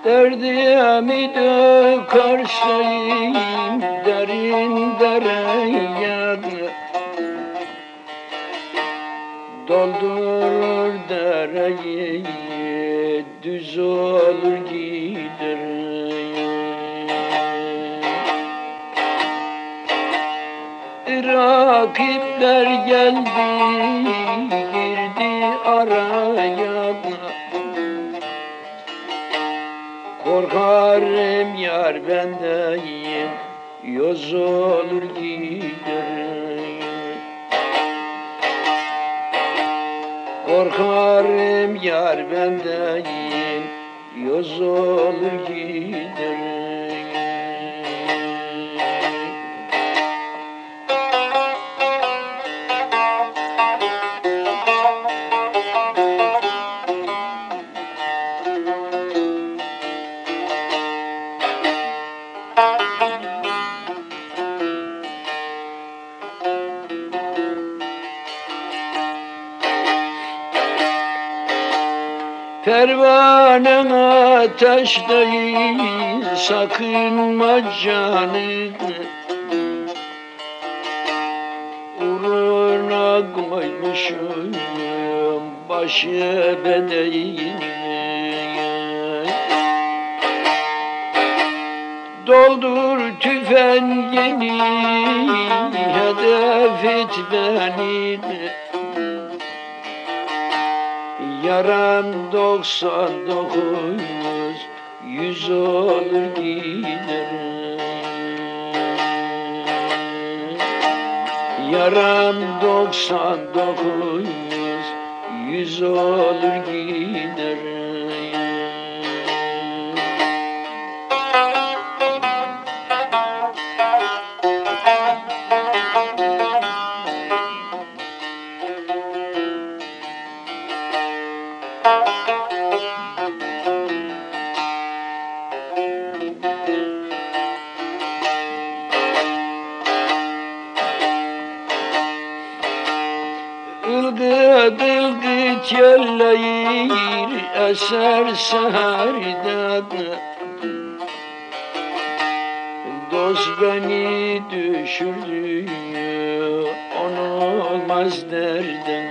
Derdimi dökerseyim derin dereye doldurur dereyi, düz olur gider. Rakipler geldi, girdi araya. Korkarım yar bendeyim, yoz olur gider. Korkarım yar bendeyim, yoz olur gider. Pervanen ateş değil, sakınma canını. Uğruna koymuşum başı bedeğini. Doldur tüfengini, hedef et beni. Yaram 99, 100 olur gider. Yaram 99, 100 olur gider. Ilgıt ılgıt yelleyir eser seherde. Dost beni düşürdü, onu olmaz derden.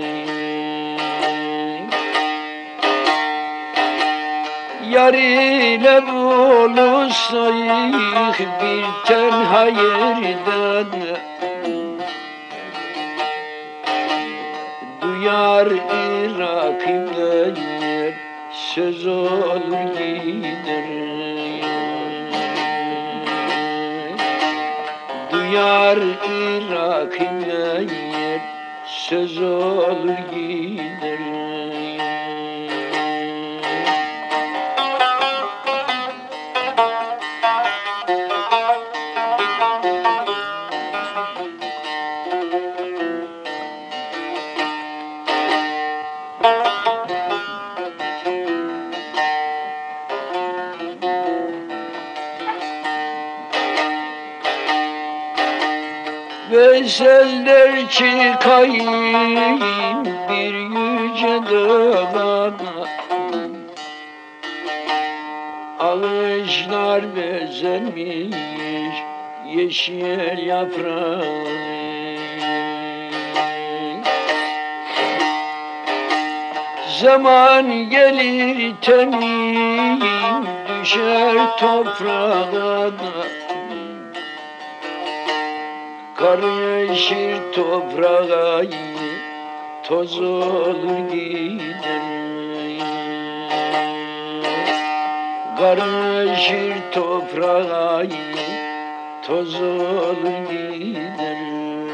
Yar ile buluşsayık bir tenha yerde. Duyar rakipler söz olur gider. Duyar rakipler söz olur gider. Veseller çıkayım bir yüce dağa. Ağaçlar bezenmiş yeşil yaprağı. Zaman gelir tenim düşer toprağa. Karışır toprağa, toz olur gider. Karışır toprağa, toz olur gider.